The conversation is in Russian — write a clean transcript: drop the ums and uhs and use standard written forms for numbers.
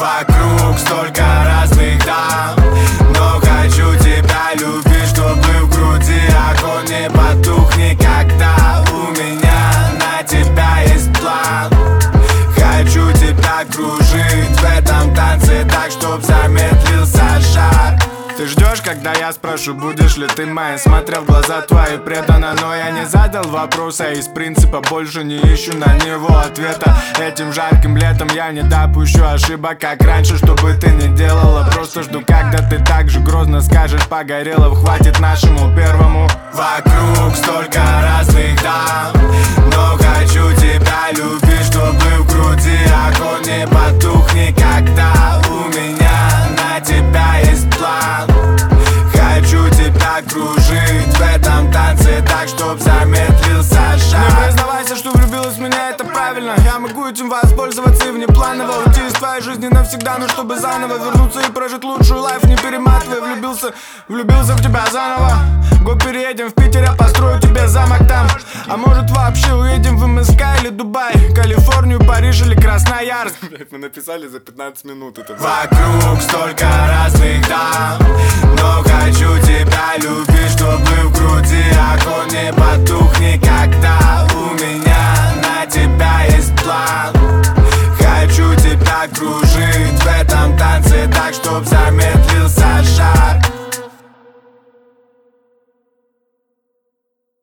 Вокруг столько разных дам, но хочу тебя любить, чтобы в груди огонь не потух никогда. У меня на тебя есть план, хочу тебя кружить в этом танце так, чтоб замедлился жар. Ты ждешь, когда я спрошу, будешь ли ты моей? Смотря в глаза твои предана, но я не задал вопроса. Из принципа больше не ищу на него ответа. Этим жарким летом я не допущу ошибок, как раньше, чтобы ты не делала. Просто жду, когда ты так же грозно скажешь: Погорелов, хватит нашему первому. Вокруг столько разных дам, но хочу тебя любить, чтобы в груди огонь не потух никогда. У меня на тебя есть план, хочу тебя кружить в этом танце так, чтоб замедлился шаг. Не признавайся, что влюбилась в меня, это правильно. Я могу этим воспользоваться и внепланово уйти из твоей жизни навсегда, но чтобы заново вернуться и прожить лучшую лайф, не перематывай. Влюбился в тебя заново. Го переедем в Питер, я построю тебе замок там. А может вообще уедем в МСК или Дубай, Калифорнию, Париж или Красноярск. Мы написали за 15 минут это. Вокруг столько разных дам, но хочу тебя любить, чтобы в груди огонь не потух никогда. У меня на тебя есть план, хочу тебя кружить в этом танце так, чтоб замедлиться.